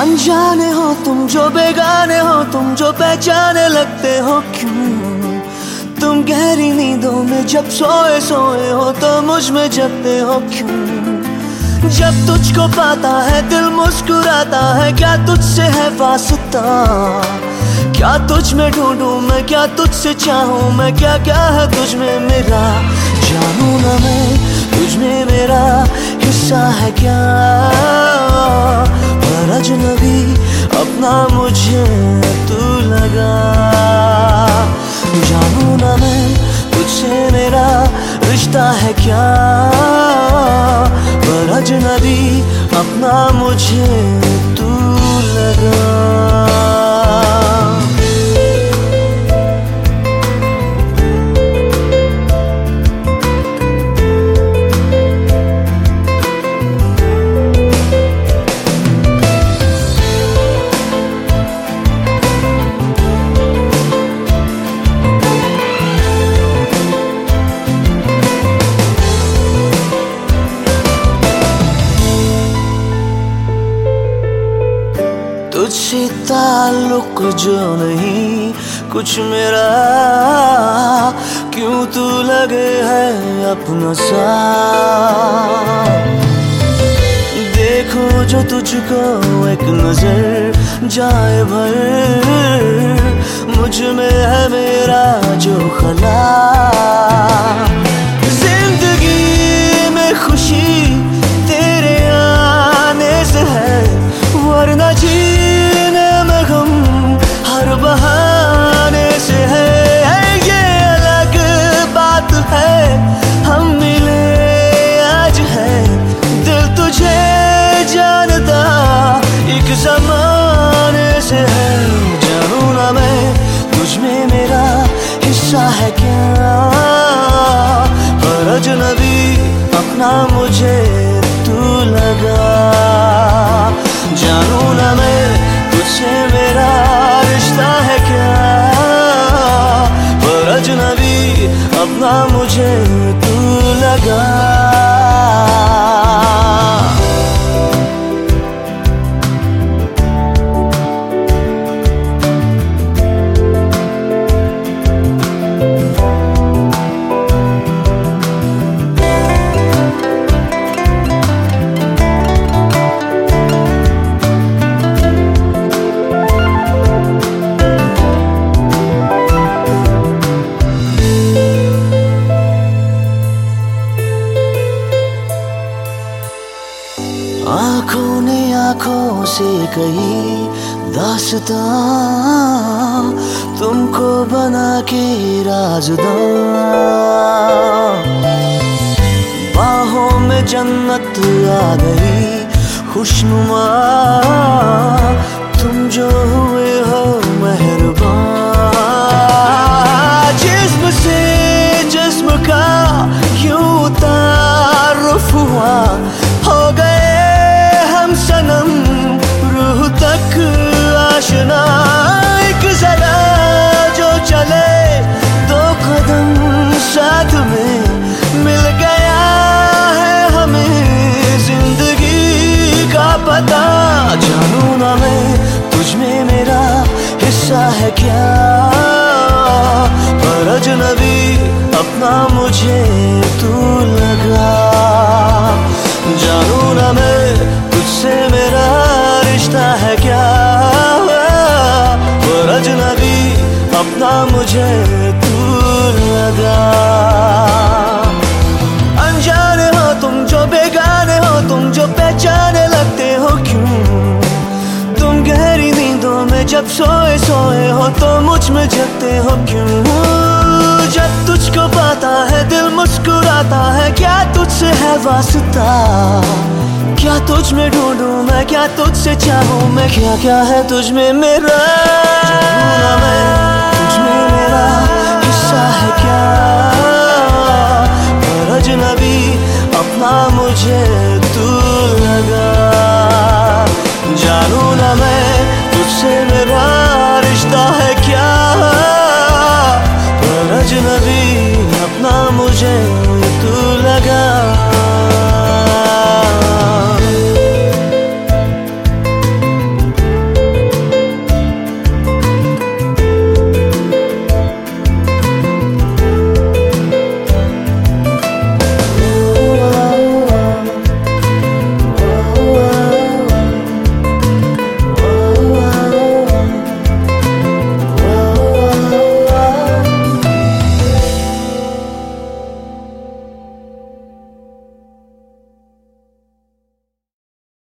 अनजाने हो तुम जो बेगाने हो तुम जो पहचाने लगते हो क्यों? तुम गहरी नींदों में जब सोए सोए हो तो मुझ में जगते हो क्यों? जब तुझको पाता है दिल मुस्कुराता है, क्या तुझसे है वास्ता? क्या तुझ में ढूंढूं मैं, क्या तुझसे चाहूं मैं, क्या क्या है तुझ में मेरा? जानूं ना मैं तुझ में मेरा हिस्सा है क्या? पर अजनबी अपना मुझे तू लगा। जानूं ना मैं तुझसे मेरा रिश्ता है क्या? पर अजनबी अपना मुझे तू लगा। तुझसे ताल्लुक जो नहीं कुछ मेरा, क्यों तू लगे है अपना सा? देखो जो तुझको एक नजर जाए भर, मुझ में है मेरा जो खला। जिंदगी में खुशी तेरे आने से है, वरना जीने में गम हर बहाने से है। ये अलग बात है हम मिले आज है, दिल तुझे जानता एक ज़माने से है। जानूं ना मैं तुझ में मेरा हिस्सा है क्या? पर अजनबी अपना मुझे तू लगा। जानूं ना मैं तुझसे मेरा रिश्ता है क्या? पर अजनबी अपना मुझे तू लगा। आँखों ने आँखों से कही दास्तां, तुमको बना के राज़दां। बाहों में जन्नत आ गई खुशनुमा, तुम जो हुए हो मेहरबान। जिस्म से जिस्म का यूं तारुफ हुआ, हो गए हम सनम रूह तक आशना। एक जरा जो चले दो कदम साथ में, मिल गया है हमें जिंदगी का पता। जानूं ना मैं तुझ में मेरा हिस्सा है क्या? पर अजनबी अपना मुझे तू लगा। जानूं ना मैं तुझसे मेरा रिश्ता है क्या? पर अजनबी अपना मुझे तू लगा। अनजाने हो तुम जो बेगाने हो तुम जो पहचाने लगते हो क्यों? तुम गहरी नींदों में जब सोए सोए हो तो मुझ में जगते हो क्यों? जब तुझको पाता है दिल मुस्कुराता है, क्या तुझसे है वास्ता? क्या तुझ में ढूंढूं मैं, क्या तुझसे चाहूं मैं, क्या क्या है तुझ में मेरा? जानूं ना मैं तुझ में मेरा हिस्सा है क्या? पर अजनबी अपना मुझे